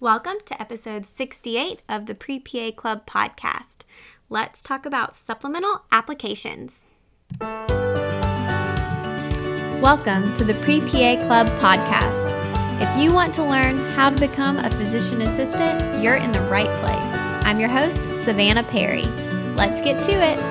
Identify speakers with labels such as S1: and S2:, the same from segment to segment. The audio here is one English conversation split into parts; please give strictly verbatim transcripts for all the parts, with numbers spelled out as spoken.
S1: Welcome to episode sixty-eight of the Pre-P A Club podcast. Let's talk about supplemental applications. Welcome to the Pre-P A Club podcast. If you want to learn how to become a physician assistant, you're in the right place. I'm your host, Savannah Perry. Let's get to it.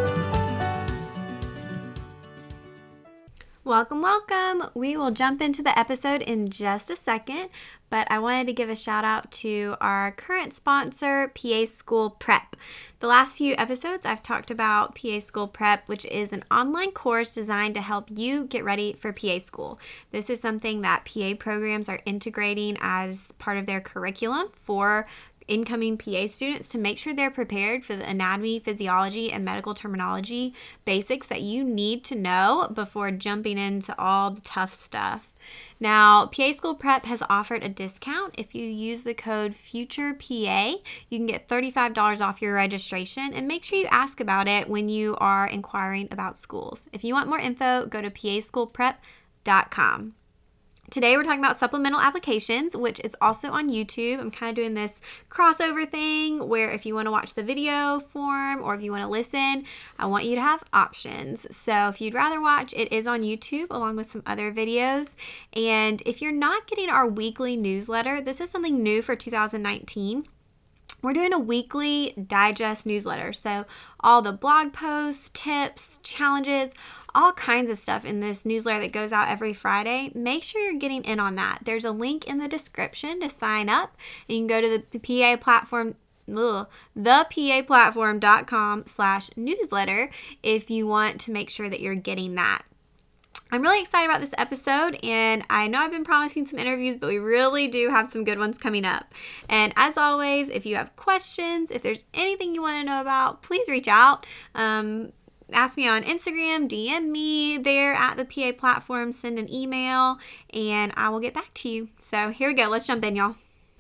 S1: Welcome, welcome. We will jump into the episode in just a second, but I wanted to give a shout out to our current sponsor, P A School Prep. The last few episodes, I've talked about P A School Prep, which is an online course designed to help you get ready for P A school. This is something that P A programs are integrating as part of their curriculum for incoming P A students to make sure they're prepared for the anatomy, physiology, and medical terminology basics that you need to know before jumping into all the tough stuff. Now, P A School Prep has offered a discount. If you use the code FUTUREPA, you can get thirty-five dollars off your registration, and make sure you ask about it when you are inquiring about schools. If you want more info, go to P A school prep dot com. Today we're talking about supplemental applications, which is also on YouTube. I'm kind of doing this crossover thing where if you want to watch the video form or if you want to listen, I want you to have options. So if you'd rather watch, it is on YouTube along with some other videos. And if you're not getting our weekly newsletter, this is something new for two thousand nineteen. We're doing a weekly digest newsletter. So all the blog posts, tips, challenges, all kinds of stuff in this newsletter that goes out every Friday. Make sure you're getting in on that. There's a link in the description to sign up. You can go to the P A platform, ugh, the P A platform dot com slash newsletter if you want to make sure that you're getting that. I'm really excited about this episode, and I know I've been promising some interviews, but we really do have some good ones coming up. And as always, if you have questions, if there's anything you want to know about, please reach out. Um, ask me on Instagram, D M me there at the P A platform, send an email, and I will get back to you. So here we go. Let's jump in, y'all.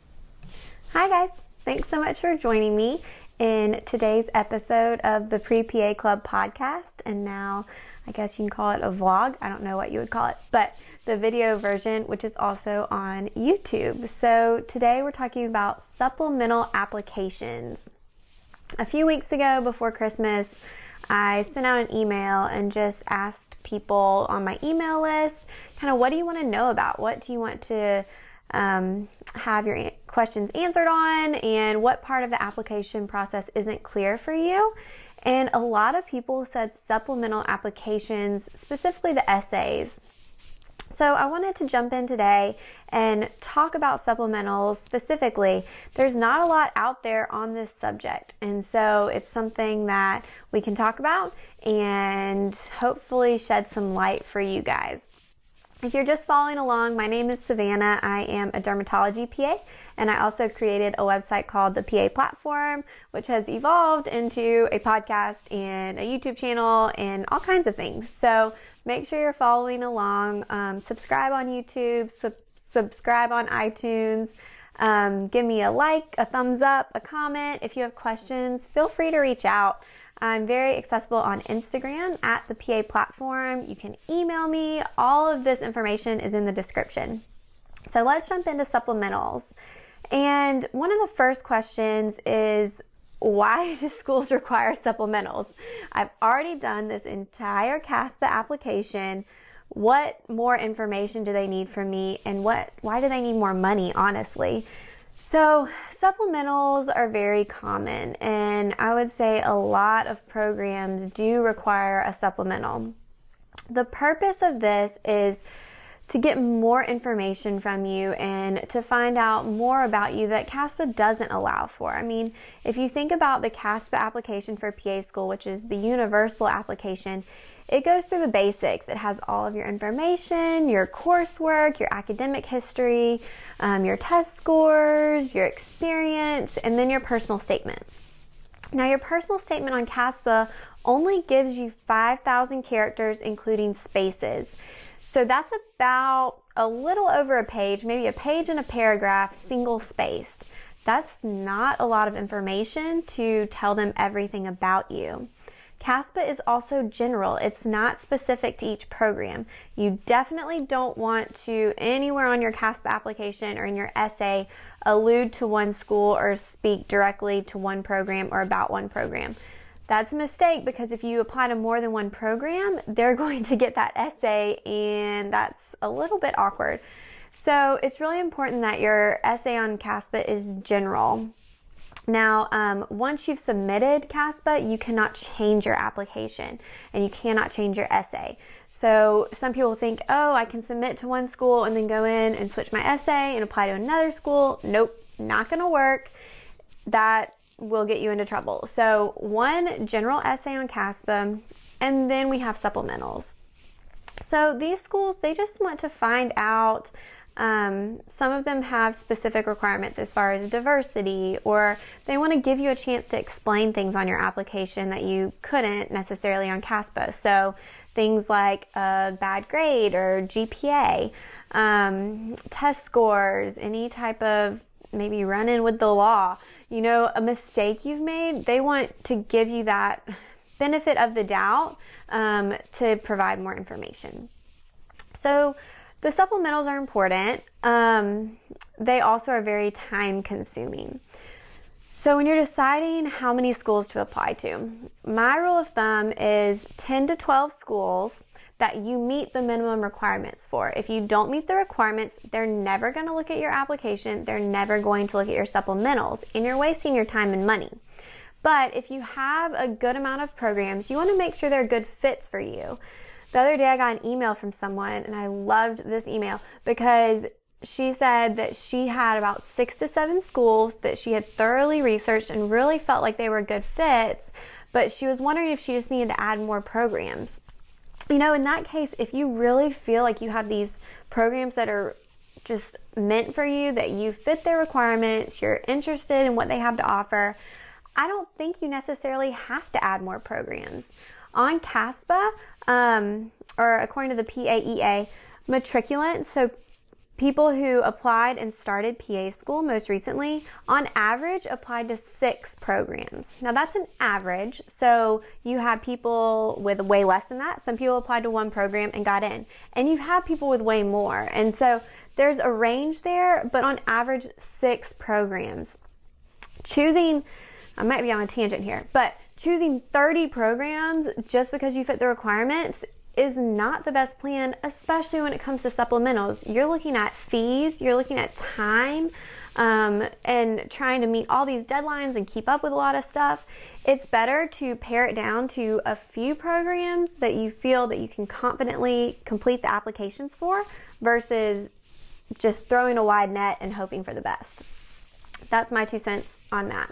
S1: Hi, guys. Thanks so much for joining me in today's episode of the Pre-P A Club podcast. And now I guess you can call it a vlog. I don't know what you would call it, but the video version, which is also on YouTube. So today we're talking about supplemental applications. A few weeks ago before Christmas, I sent out an email and just asked people on my email list, kind of what do you want to know about? What do you want to um, have your questions answered on? And what part of the application process isn't clear for you? And a lot of people said supplemental applications, specifically the essays. So I wanted to jump in today and talk about supplementals specifically. There's not a lot out there on this subject, and so it's something that we can talk about and hopefully shed some light for you guys. If you're just following along, my name is Savannah. I am a dermatology P A, and I also created a website called the P A Platform, which has evolved into a podcast and a YouTube channel and all kinds of things. So make sure you're following along. Um, subscribe on YouTube, sub- subscribe on iTunes. Um, give me a like, a thumbs up, a comment. If you have questions, feel free to reach out. I'm very accessible on Instagram at the P A Platform. You can email me. All of this information is in the description. So let's jump into supplementals. And one of the first questions is, why do schools require supplementals? I've already done this entire CASPA application. What more information do they need from me, and what? why do they need more money, honestly? So supplementals are very common, and I would say a lot of programs do require a supplemental. The purpose of this is to get more information from you and to find out more about you that CASPA doesn't allow for. I mean, if you think about the CASPA application for P A school, which is the universal application, it goes through the basics. It has all of your information, your coursework, your academic history, um, your test scores, your experience, and then your personal statement. Now, your personal statement on CASPA only gives you five thousand characters, including spaces. So that's about a little over a page, maybe a page and a paragraph, single spaced. That's not a lot of information to tell them everything about you. CASPA is also general. It's not specific to each program. You definitely don't want to, anywhere on your CASPA application or in your essay, allude to one school or speak directly to one program or about one program. That's a mistake, because if you apply to more than one program, they're going to get that essay, and that's a little bit awkward. So it's really important that your essay on CASPA is general. Now, um, once you've submitted CASPA, you cannot change your application and you cannot change your essay. So some people think, oh, I can submit to one school and then go in and switch my essay and apply to another school. Nope, not going to work. That will get you into trouble. So one general essay on CASPA, and then we have supplementals. So these schools, they just want to find out, um, some of them have specific requirements as far as diversity, or they want to give you a chance to explain things on your application that you couldn't necessarily on CASPA. So things like a bad grade or G P A, um, test scores, any type of maybe run-in with the law, you know, a mistake you've made. They want to give you that benefit of the doubt um, to provide more information. So the supplementals are important. Um, they also are very time consuming. So when you're deciding how many schools to apply to, my rule of thumb is ten to twelve schools that you meet the minimum requirements for. If you don't meet the requirements, they're never going to look at your application. They're never going to look at your supplementals, and you're wasting your time and money. But if you have a good amount of programs, you want to make sure they're good fits for you. The other day I got an email from someone, and I loved this email because she said that she had about six to seven schools that she had thoroughly researched and really felt like they were good fits, but she was wondering if she just needed to add more programs. You know, in that case, if you really feel like you have these programs that are just meant for you, that you fit their requirements, you're interested in what they have to offer, I don't think you necessarily have to add more programs. On CASPA, um, or according to the P A E A, matriculants, so people who applied and started P A school most recently, on average applied to six programs. Now that's an average, so you have people with way less than that. Some people applied to one program and got in, and you have people with way more. And so there's a range there, but on average, six programs. Choosing, I might be on a tangent here, but choosing thirty programs just because you fit the requirements is not the best plan, especially when it comes to supplementals. You're looking at fees, you're looking at time, um, and trying to meet all these deadlines and keep up with a lot of stuff. It's better to pare it down to a few programs that you feel that you can confidently complete the applications for versus just throwing a wide net and hoping for the best. That's my two cents on that.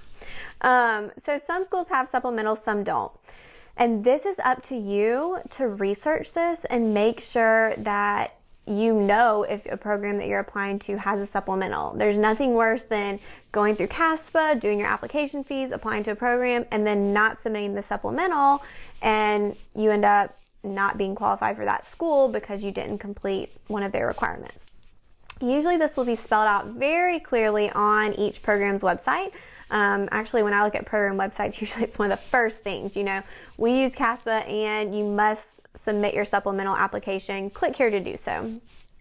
S1: Um, so some schools have supplementals, some don't. And this is up to you to research this and make sure that you know if a program that you're applying to has a supplemental. There's nothing worse than going through CASPA, doing your application fees, applying to a program, and then not submitting the supplemental, and you end up not being qualified for that school because you didn't complete one of their requirements. Usually this will be spelled out very clearly on each program's website. Um, actually, when I look at program websites, usually it's one of the first things, you know, we use CASPA and you must submit your supplemental application. Click here to do so.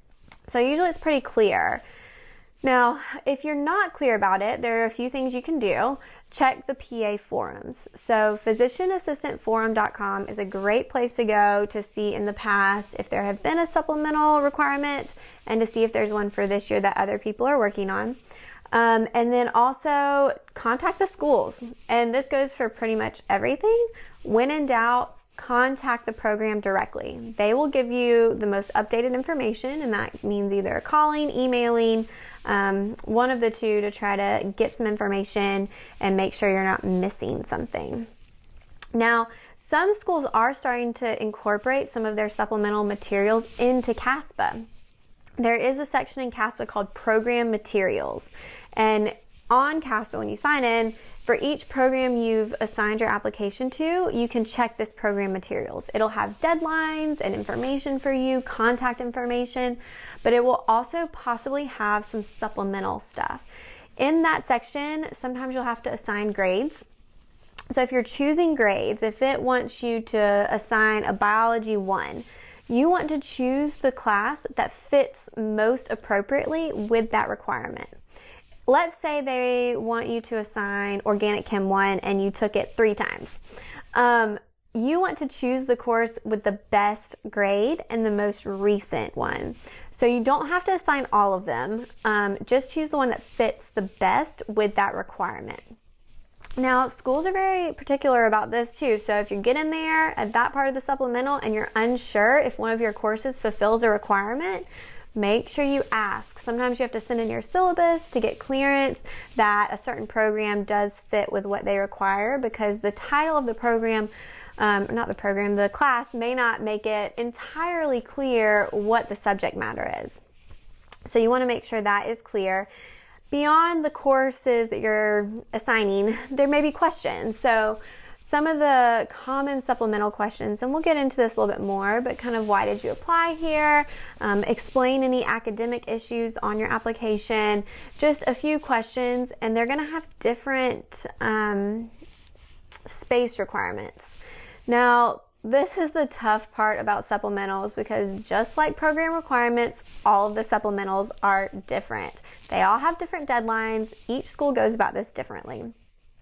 S1: So usually it's pretty clear. Now, if you're not clear about it, there are a few things you can do. Check the P A forums. So physician assistant forum dot com is a great place to go to see in the past if there have been a supplemental requirement and to see if there's one for this year that other people are working on. Um, and then also contact the schools. And this goes for pretty much everything. When in doubt, contact the program directly. They will give you the most updated information, and that means either calling, emailing, um, one of the two, to try to get some information and make sure you're not missing something. Now, some schools are starting to incorporate some of their supplemental materials into CASPA. There is a section in CASPA called Program Materials. And on CASPA, when you sign in, for each program you've assigned your application to, you can check this program materials. It'll have deadlines and information for you, contact information, but it will also possibly have some supplemental stuff. In that section, sometimes you'll have to assign grades. So if you're choosing grades, if it wants you to assign a biology one, you want to choose the class that fits most appropriately with that requirement. Let's say they want you to assign Organic Chem one and you took it three times. Um, you want to choose the course with the best grade and the most recent one. So you don't have to assign all of them. Um, just choose the one that fits the best with that requirement. Now, schools are very particular about this too. So if you get in there at that part of the supplemental and you're unsure if one of your courses fulfills a requirement, make sure you ask. Sometimes you have to send in your syllabus to get clearance that a certain program does fit with what they require, because the title of the program, um, not the program, the class may not make it entirely clear what the subject matter is. So you want to make sure that is clear. Beyond the courses that you're assigning, there may be questions. So some of the common supplemental questions, and we'll get into this a little bit more, but kind of why did you apply here? Um, explain any academic issues on your application. Just a few questions, and they're going to have different um, space requirements. Now, this is the tough part about supplementals, because just like program requirements, all of the supplementals are different. They all have different deadlines. Each school goes about this differently.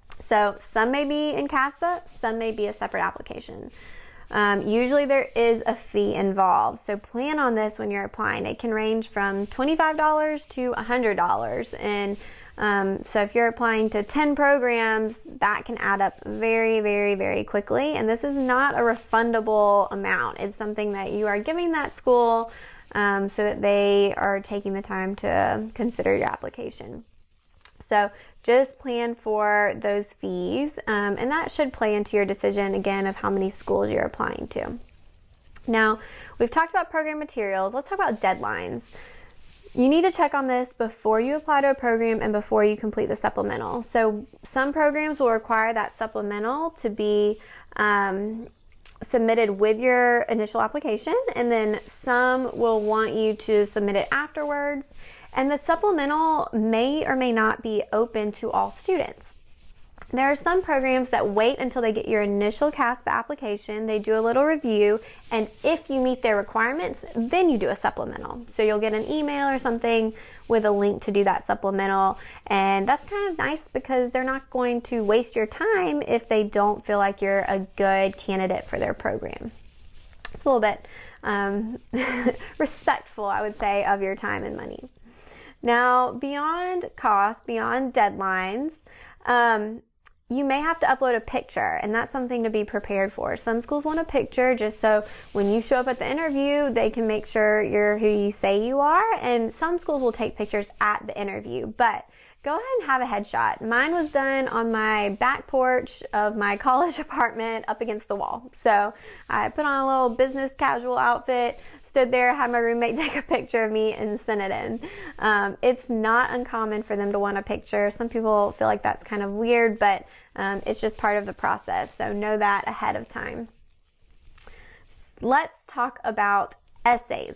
S1: So some may be in CASPA, some may be a separate application. Um, usually there is a fee involved, so plan on this when you're applying. It can range from twenty-five dollars to one hundred dollars, and um, so if you're applying to ten programs, that can add up very, very, very quickly. And this is not a refundable amount. It's something that you are giving that school um, so that they are taking the time to consider your application. So just plan for those fees, um, and that should play into your decision, again, of how many schools you're applying to. Now, we've talked about program materials. Let's talk about deadlines. You need to check on this before you apply to a program and before you complete the supplemental. So some programs will require that supplemental to be um, submitted with your initial application, and then some will want you to submit it afterwards. And the supplemental may or may not be open to all students. There are some programs that wait until they get your initial CASPA application, they do a little review, and if you meet their requirements, then you do a supplemental. So you'll get an email or something with a link to do that supplemental, and that's kind of nice because they're not going to waste your time if they don't feel like you're a good candidate for their program. It's a little bit um, respectful, I would say, of your time and money. Now, beyond cost, beyond deadlines, um, you may have to upload a picture, and that's something to be prepared for. Some schools want a picture just so when you show up at the interview, they can make sure you're who you say you are, and some schools will take pictures at the interview, but go ahead and have a headshot. Mine was done on my back porch of my college apartment up against the wall. So I put on a little business casual outfit, stood there, had my roommate take a picture of me and sent it in. Um, it's not uncommon for them to want a picture. Some people feel like that's kind of weird, but um, it's just part of the process. So know that ahead of time. Let's talk about essays.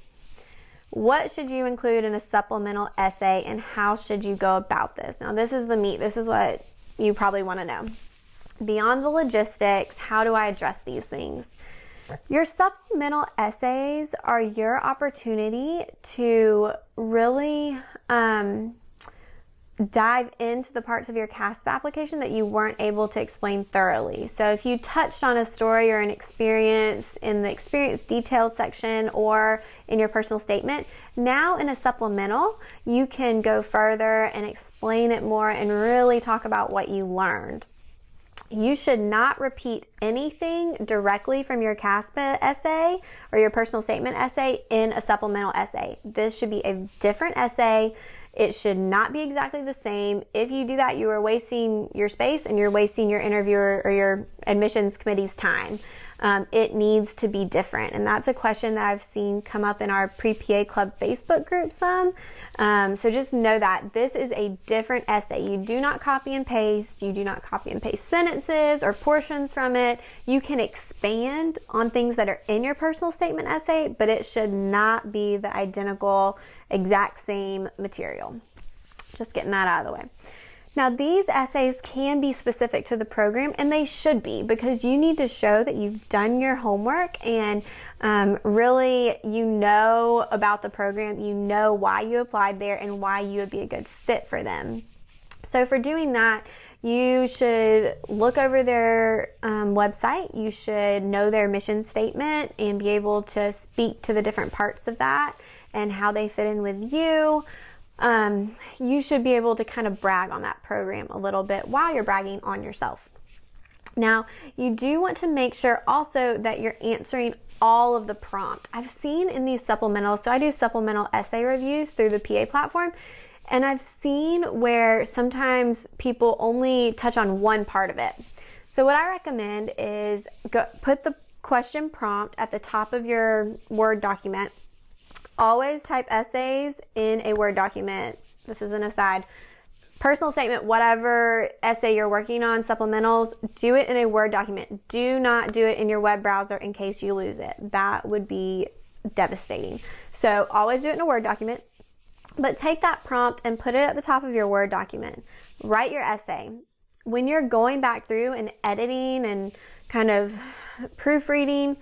S1: What should you include in a supplemental essay, and how should you go about this? Now, this is the meat. This is what you probably want to know. Beyond the logistics, how do I address these things? Your supplemental essays are your opportunity to really um, dive into the parts of your CASPA application that you weren't able to explain thoroughly. So if you touched on a story or an experience in the experience details section or in your personal statement, now in a supplemental, you can go further and explain it more and really talk about what you learned. You should not repeat anything directly from your CASPA essay or your personal statement essay in a supplemental essay. This should be a different essay. It should not be exactly the same. If you do that, you are wasting your space and you're wasting your interviewer or your admissions committee's time. Um, it needs to be different. And that's a question that I've seen come up in our Pre-P A Club Facebook group some. Um, so just know that this is a different essay. You do not copy and paste. You do not copy and paste sentences or portions from it. You can expand on things that are in your personal statement essay, but it should not be the identical, exact same material. Just getting that out of the way. Now, these essays can be specific to the program, and they should be, because you need to show that you've done your homework and um, really you know about the program, you know why you applied there and why you would be a good fit for them. So for doing that, you should look over their um, website. You should know their mission statement and be able to speak to the different parts of that and how they fit in with you. Um, you should be able to kind of brag on that program a little bit while you're bragging on yourself. Now, you do want to make sure also that you're answering all of the prompt. I've seen in these supplementals, so I do supplemental essay reviews through the P A platform, and I've seen where sometimes people only touch on one part of it. So what I recommend is go, put the question prompt at the top of your Word document. Always type essays in a Word document. This is an aside. Personal statement, whatever essay you're working on, supplementals, do it in a Word document. Do not do it in your web browser in case you lose it. That would be devastating. So always do it in a Word document. But take that prompt and put it at the top of your Word document. Write your essay. When you're going back through and editing and kind of proofreading,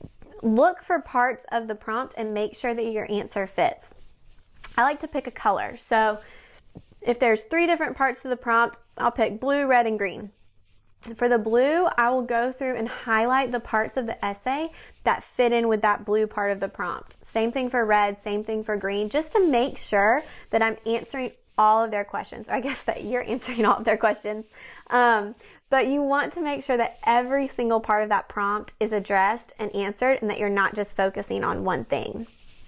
S1: look for parts of the prompt and make sure that your answer fits. I like to pick a color. So if there's three different parts to the prompt, I'll pick blue, red, and green. For the blue, I will go through and highlight the parts of the essay that fit in with that blue part of the prompt. Same thing for red, same thing for green, just to make sure that I'm answering all of their questions, or I guess that you're answering all of their questions. Um, but you want to make sure that every single part of that prompt is addressed and answered, and that you're not just focusing on one thing.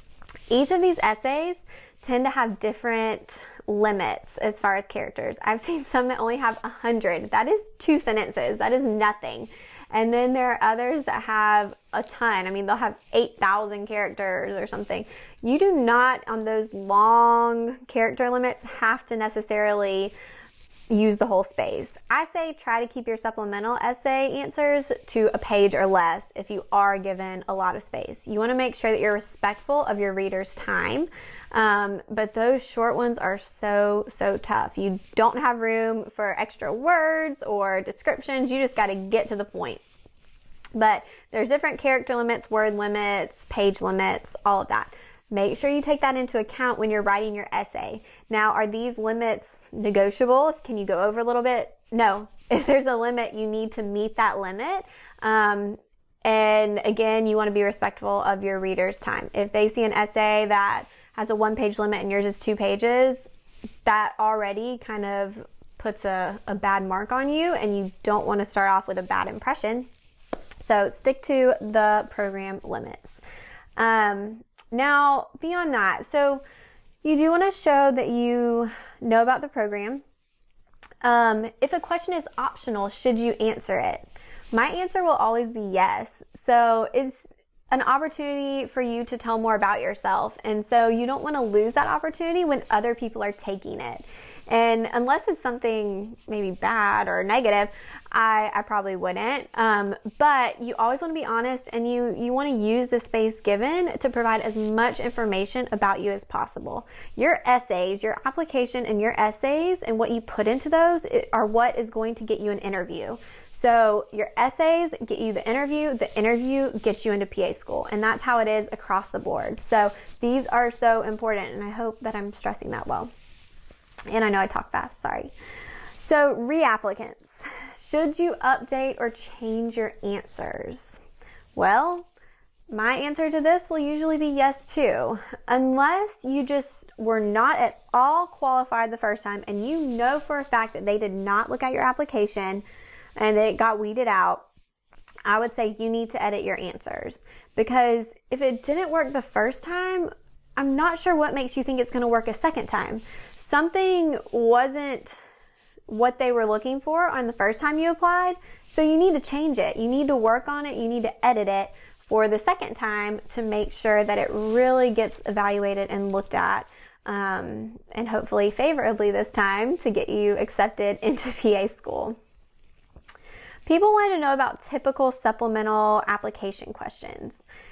S1: Each of these essays tend to have different limits as far as characters. I've seen some that only have one hundred. That is two sentences. That is nothing. And then there are others that have a ton. I mean, they'll have eight thousand characters or something. You do not, on those long character limits, have to necessarily use the whole space. I say try to keep your supplemental essay answers to a page or less if you are given a lot of space. You want to make sure that you're respectful of your reader's time. Um, but those short ones are so, so tough. You don't have room for extra words or descriptions. You just got to get to the point. But there's different character limits, word limits, page limits, all of that. Make sure you take that into account when you're writing your essay. Now, are these limits negotiable? Can you go over a little bit? No. If there's a limit, you need to meet that limit. Um, and again, you want to be respectful of your reader's time. If they see an essay that has a one-page limit and yours is two pages, that already kind of puts a, a bad mark on you, and you don't want to start off with a bad impression. So stick to the program limits. Um, now, beyond that, so you do want to show that you know about the program. Um, if a question is optional, should you answer it? My answer will always be yes. So it's an opportunity for you to tell more about yourself. And so you don't want to lose that opportunity when other people are taking it. And unless it's something maybe bad or negative, I, I probably wouldn't. Um, but you always want to be honest, and you, you want to use the space given to provide as much information about you as possible. Your essays, your application and your essays and what you put into those are what is going to get you an interview. So your essays get you the interview, the interview gets you into P A school, and that's how it is across the board. So these are so important, and I hope that I'm stressing that well. And I know I talk fast, sorry. So reapplicants, should you update or change your answers? Well, my answer to this will usually be yes too, unless you just were not at all qualified the first time and you know for a fact that they did not look at your application and it got weeded out. I would say you need to edit your answers, because if it didn't work the first time, I'm not sure what makes you think it's going to work a second time. Something wasn't what they were looking for on the first time you applied, so you need to change it. You need to work on it. You need to edit it for the second time to make sure that it really gets evaluated and looked at, um, and hopefully favorably this time to get you accepted into P A school. People want to know about typical supplemental application questions.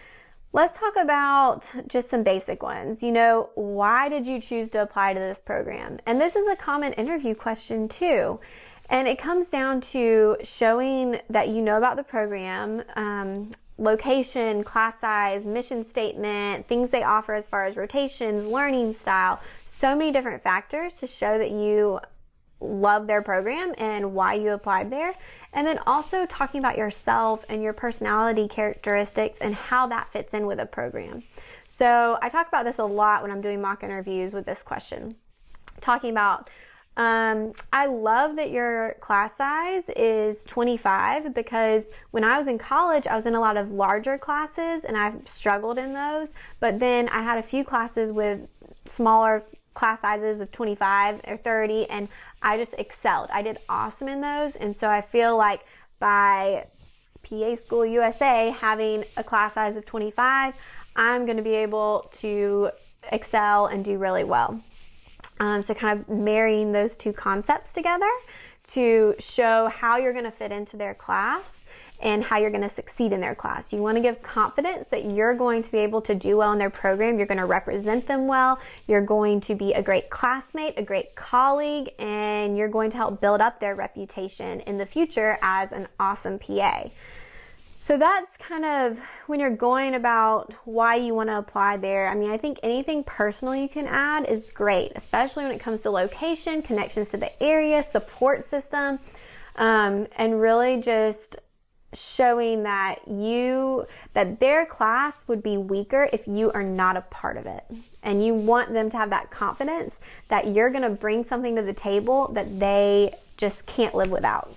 S1: Let's talk about just some basic ones. You know, why did you choose to apply to this program? And this is a common interview question too. And it comes down to showing that you know about the program, um, location, class size, mission statement, things they offer as far as rotations, learning style, so many different factors to show that you love their program and why you applied there. And then also talking about yourself and your personality characteristics and how that fits in with a program. So I talk about this a lot when I'm doing mock interviews with this question. Talking about, um, I love that your class size is twenty-five, because when I was in college, I was in a lot of larger classes and I've struggled in those. But then I had a few classes with smaller class sizes of twenty-five or thirty, and I just excelled. I did awesome in those. And so I feel like by P A School U S A having a class size of twenty-five, I'm going to be able to excel and do really well. Um, so kind of marrying those two concepts together to show how you're going to fit into their class and how you're going to succeed in their class. You want to give confidence that you're going to be able to do well in their program. You're going to represent them well. You're going to be a great classmate, a great colleague, and you're going to help build up their reputation in the future as an awesome P A. So that's kind of when you're going about why you want to apply there. I mean, I think anything personal you can add is great, especially when it comes to location, connections to the area, support system, um, and really just showing that you, that their class would be weaker if you are not a part of it. And you want them to have that confidence that you're going to bring something to the table that they just can't live without.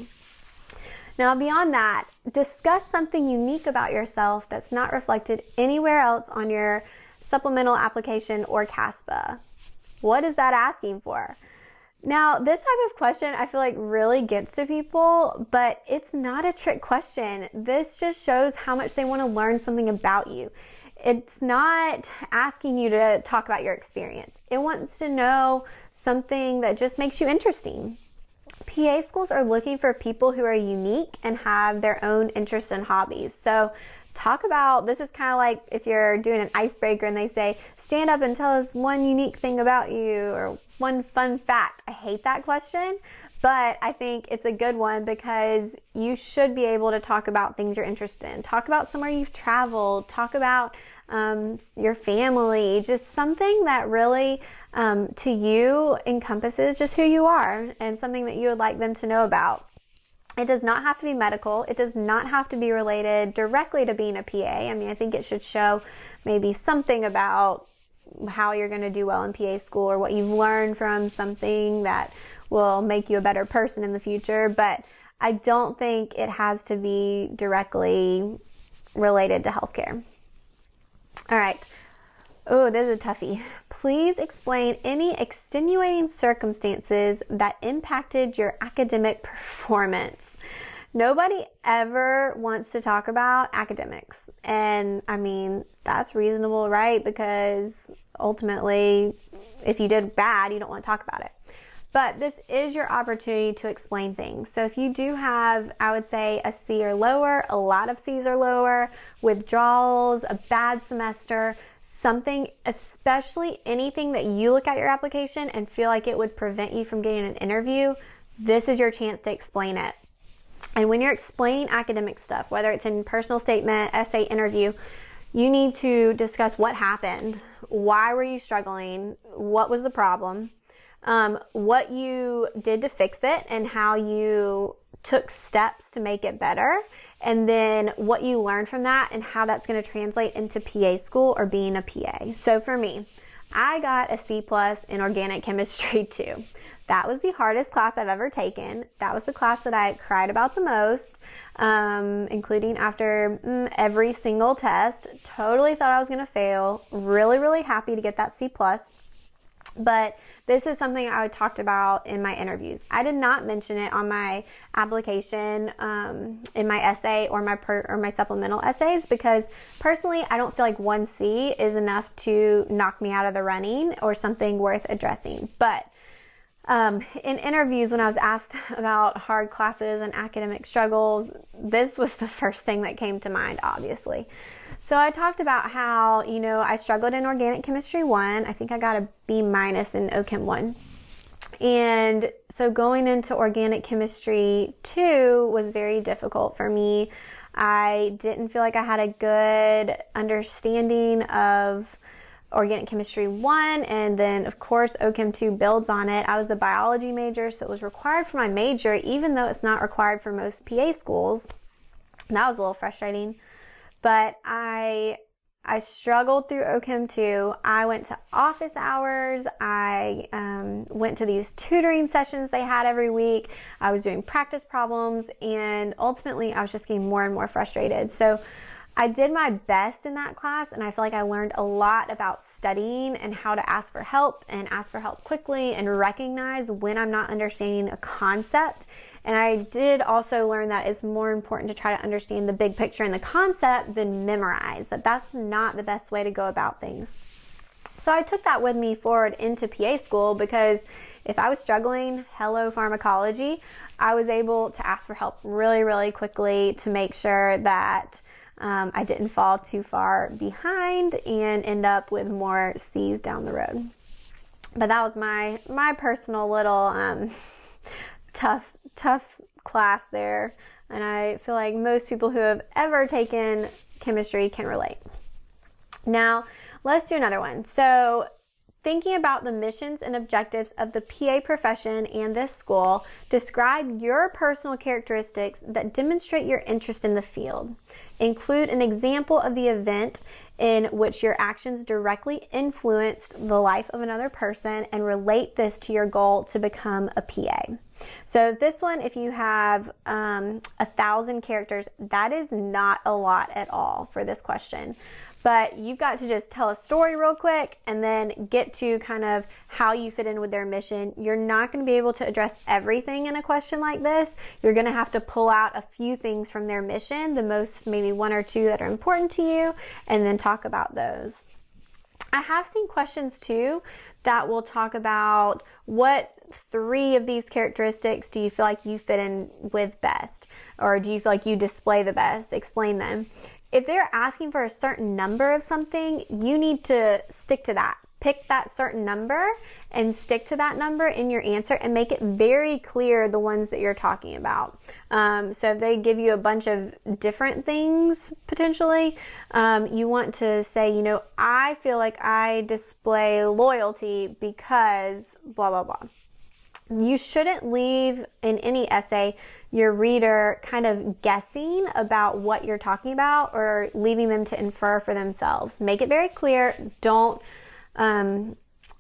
S1: Now, beyond that, discuss something unique about yourself that's not reflected anywhere else on your supplemental application or CASPA. What is that asking for? Now, this type of question I feel like really gets to people, but it's not a trick question. This just shows how much they want to learn something about you. It's not asking you to talk about your experience. It wants to know something that just makes you interesting. P A schools are looking for people who are unique and have their own interests and hobbies. So talk about, this is kind of like if you're doing an icebreaker and they say, stand up and tell us one unique thing about you or one fun fact. I hate that question, but I think it's a good one because you should be able to talk about things you're interested in. Talk about somewhere you've traveled. Talk about um, your family. Just something that really um, to you encompasses just who you are and something that you would like them to know about. It does not have to be medical. It does not have to be related directly to being a P A. I mean, I think it should show maybe something about how you're going to do well in P A school or what you've learned from something that will make you a better person in the future. But I don't think it has to be directly related to healthcare. All right. Oh, this is a toughie. Please explain any extenuating circumstances that impacted your academic performance. Nobody ever wants to talk about academics. And I mean, that's reasonable, right? Because ultimately, if you did bad, you don't want to talk about it. But this is your opportunity to explain things. So if you do have, I would say, a C or lower, a lot of C's or lower, withdrawals, a bad semester, something, especially anything that you look at your application and feel like it would prevent you from getting an interview, this is your chance to explain it. And when you're explaining academic stuff, whether it's in personal statement, essay, interview, you need to discuss what happened, why were you struggling, what was the problem, um, what you did to fix it, and how you took steps to make it better, and then what you learned from that and how that's going to translate into P A school or being a P A. So for me, I got a C plus in organic chemistry two. That was the hardest class I've ever taken. That was the class that I cried about the most, um, including after mm, every single test. Totally thought I was going to fail. Really, really happy to get that C plus. But this is something I talked about in my interviews. I did not mention it on my application, um, in my essay or my per, or my supplemental essays because personally, I don't feel like one C is enough to knock me out of the running or something worth addressing. But Um, in interviews, when I was asked about hard classes and academic struggles, this was the first thing that came to mind, obviously. So I talked about how, you know, I struggled in Organic Chemistry one. I think I got a B minus in O Chem one. And so going into Organic Chemistry two was very difficult for me. I didn't feel like I had a good understanding of Organic Chemistry one, and then of course O Chem two builds on it. I was a biology major, so it was required for my major, even though it's not required for most P A schools. And that was a little frustrating. But I I struggled through O Chem two. I went to office hours. I um, went to these tutoring sessions they had every week. I was doing practice problems, and ultimately I was just getting more and more frustrated. So I did my best in that class, and I feel like I learned a lot about studying and how to ask for help and ask for help quickly and recognize when I'm not understanding a concept. And I did also learn that it's more important to try to understand the big picture and the concept than memorize, that that's not the best way to go about things. So I took that with me forward into P A school, because if I was struggling, hello pharmacology, I was able to ask for help really, really quickly to make sure that Um, I didn't fall too far behind and end up with more C's down the road. But that was my my personal little um, tough tough class there, and I feel like most people who have ever taken chemistry can relate. Now, let's do another one. So, thinking about the missions and objectives of the P A profession and this school, describe your personal characteristics that demonstrate your interest in the field. Include an example of the event in which your actions directly influenced the life of another person, and relate this to your goal to become a P A. So this one, if you have um, a thousand characters, that is not a lot at all for this question. But you've got to just tell a story real quick and then get to kind of how you fit in with their mission. You're not going to be able to address everything in a question like this. You're going to have to pull out a few things from their mission, the most maybe one or two that are important to you, and then talk about those. I have seen questions too that will talk about what three of these characteristics do you feel like you fit in with best, or do you feel like you display the best? Explain them. If they're asking for a certain number of something, you need to stick to that. Pick that certain number and stick to that number in your answer, and make it very clear the ones that you're talking about. Um, so if they give you a bunch of different things, potentially, um, you want to say, you know, I feel like I display loyalty because blah, blah, blah. You shouldn't leave in any essay your reader kind of guessing about what you're talking about, or leaving them to infer for themselves. Make it very clear. Don't um,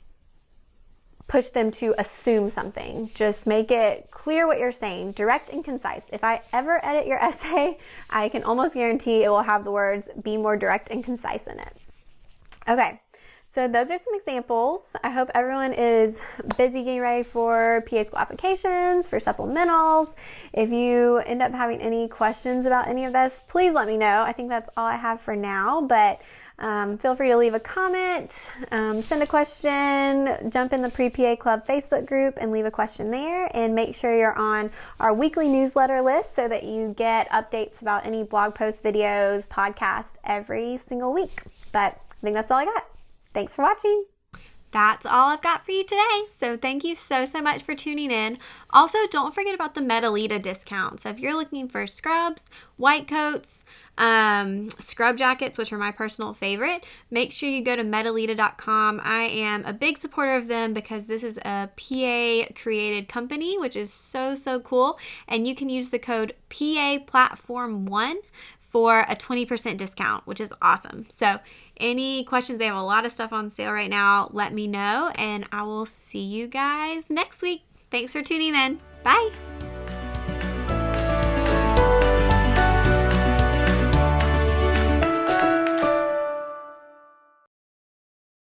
S1: push them to assume something. Just make it clear what you're saying, direct and concise. If I ever edit your essay, I can almost guarantee it will have the words "be more direct and concise" in it. Okay. So those are some examples. I hope everyone is busy getting ready for P A school applications, for supplementals. If you end up having any questions about any of this, please let me know. I think that's all I have for now, but um, feel free to leave a comment, um, send a question, jump in the Pre-P A Club Facebook group and leave a question there, and make sure you're on our weekly newsletter list so that you get updates about any blog posts, videos, podcasts every single week. But I think that's all I got. Thanks for watching. That's all I've got for you today. So thank you so, so much for tuning in. Also, don't forget about the Medelita discount. So if you're looking for scrubs, white coats, um, scrub jackets, which are my personal favorite, make sure you go to medelita dot com. I am a big supporter of them because this is a P A created company, which is so, so cool. And you can use the code P A platform one for a twenty percent discount, which is awesome. So any questions, they have a lot of stuff on sale right now, let me know, and I will see you guys next week. Thanks for tuning in. Bye.